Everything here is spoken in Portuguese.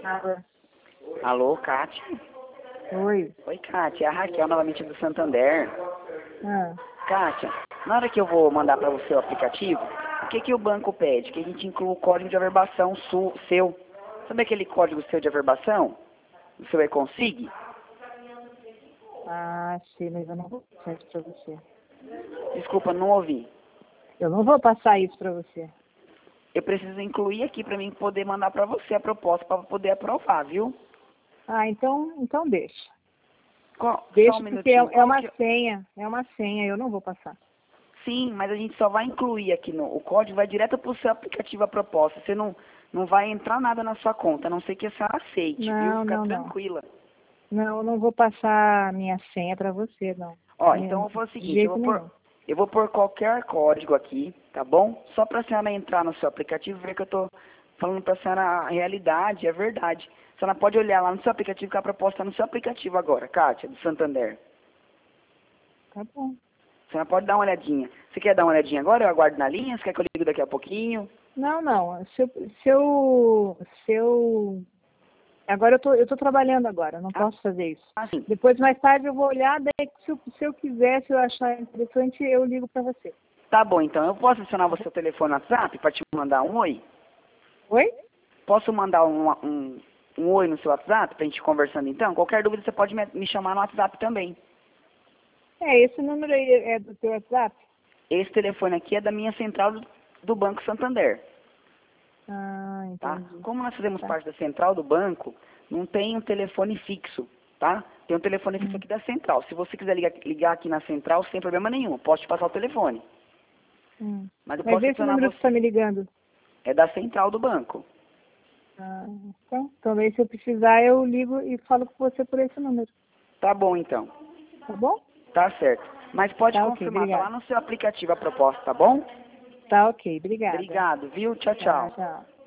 Nada. Alô, Kátia? Oi. Oi, Kátia. É a Raquel, novamente do Santander. Ah, Kátia, na hora que eu vou mandar para você o aplicativo, o que que o banco pede? Que a gente inclua o código de averbação seu. Sabe aquele código seu de averbação? O seu e-consig? sei, mas eu não vou passar isso pra você. Desculpa, não ouvi. Eu não vou passar isso pra você. Eu preciso incluir aqui para mim poder mandar para você a proposta para poder aprovar, viu? Então deixa. Só um Deixa porque minutinho. é uma senha. É uma senha, eu não vou passar. Sim, mas a gente só vai incluir aqui o código, vai direto para o seu aplicativo a proposta. Você não vai entrar nada na sua conta, a não ser que a senhora aceite, viu? Não, Fica não, não. tranquila. Não, eu não vou passar a minha senha pra você, não. Ó, então eu vou fazer o De seguinte, jeito nenhum. eu vou pôr qualquer código aqui, tá bom? Só para a senhora entrar no seu aplicativo e ver que eu tô falando para a senhora a realidade, é verdade. A senhora pode olhar lá no seu aplicativo, que a proposta está no seu aplicativo agora, Kátia, do Santander. Tá bom. A senhora pode dar uma olhadinha. Você quer dar uma olhadinha agora? Eu aguardo na linha? Você quer que eu ligue daqui a pouquinho? Não. Agora eu tô trabalhando agora, eu não posso fazer isso. Sim. Depois, mais tarde, eu vou olhar, daí se eu quiser, se eu achar interessante, eu ligo pra você. Tá bom, então. Eu posso adicionar você o telefone no WhatsApp para te mandar um oi? Oi? Posso mandar um oi no seu WhatsApp pra gente ir conversando então? Qualquer dúvida você pode me chamar no WhatsApp também. Esse número aí é do teu WhatsApp? Esse telefone aqui é da minha central do Banco Santander, tá? Entendi. Como nós fazemos Tá. parte da central do banco, não tem um telefone fixo, tá? Tem um telefone fixo aqui da central. Se você quiser ligar aqui na central, sem problema nenhum, eu posso te passar o telefone. Mas eu posso Mas esse adicionar número que você. você tá me ligando? É da central do banco. Então daí se eu precisar, eu ligo e falo com você por esse número. Tá bom, então. Tá bom? Tá certo. Mas pode Tá ok, confirmar, tá lá obrigada. no seu aplicativo a proposta, tá bom? Tá ok, obrigada. Obrigado, viu? Tchau, Tá, tchau. tchau.